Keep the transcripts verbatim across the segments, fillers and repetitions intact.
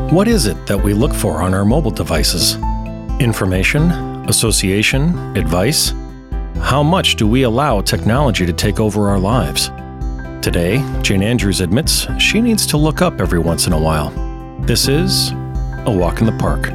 What is it that we look for on our mobile devices? Information, association, advice? How much do we allow technology to take over our lives? Today, Jane Andrews admits she needs to look up every once in a while. This is A Walk in the Park.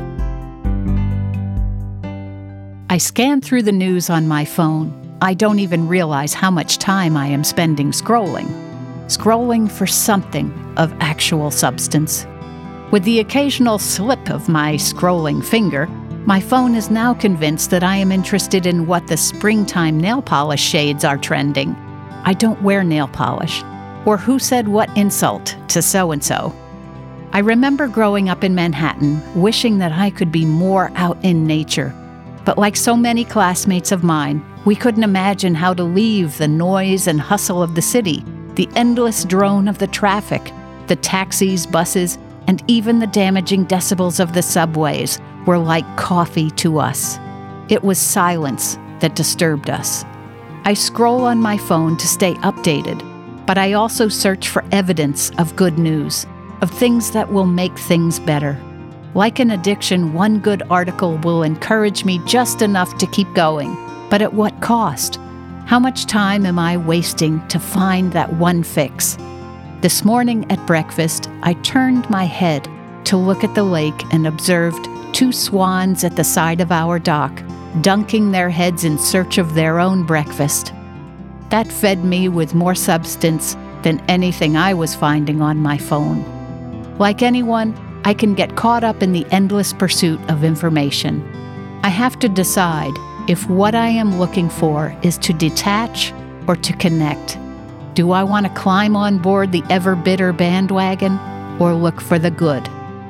I scan through the news on my phone. I don't even realize how much time I am spending scrolling. Scrolling for something of actual substance. With the occasional slip of my scrolling finger, my phone is now convinced that I am interested in what the springtime nail polish shades are trending. I don't wear nail polish, or who said what insult to so-and-so. I remember growing up in Manhattan, wishing that I could be more out in nature. But like so many classmates of mine, we couldn't imagine how to leave the noise and hustle of the city, the endless drone of the traffic, the taxis, buses, and even the damaging decibels of the subways were like coffee to us. It was silence that disturbed us. I scroll on my phone to stay updated, but I also search for evidence of good news, of things that will make things better. Like an addiction, one good article will encourage me just enough to keep going, but at what cost? How much time am I wasting to find that one fix? This morning at breakfast, I turned my head to look at the lake and observed two swans at the side of our dock, dunking their heads in search of their own breakfast. That fed me with more substance than anything I was finding on my phone. Like anyone, I can get caught up in the endless pursuit of information. I have to decide if what I am looking for is to detach or to connect. Do I want to climb on board the ever-bitter bandwagon or look for the good?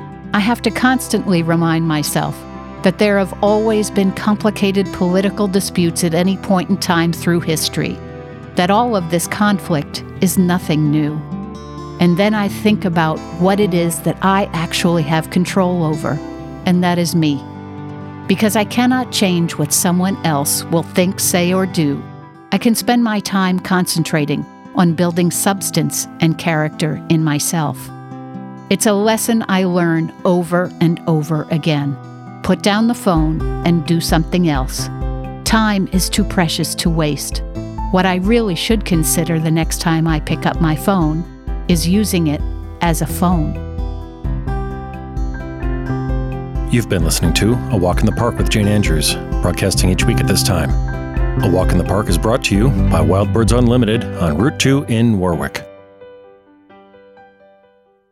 I have to constantly remind myself that there have always been complicated political disputes at any point in time through history, that all of this conflict is nothing new. And then I think about what it is that I actually have control over, and that is me. Because I cannot change what someone else will think, say, or do, I can spend my time concentrating on building substance and character in myself. It's a lesson I learn over and over again. Put down the phone and do something else. Time is too precious to waste. What I really should consider the next time I pick up my phone is using it as a phone. You've been listening to A Walk in the Park with Jane Andrews, broadcasting each week at this time. A Walk in the Park is brought to you by Wild Birds Unlimited on Route two in Warwick.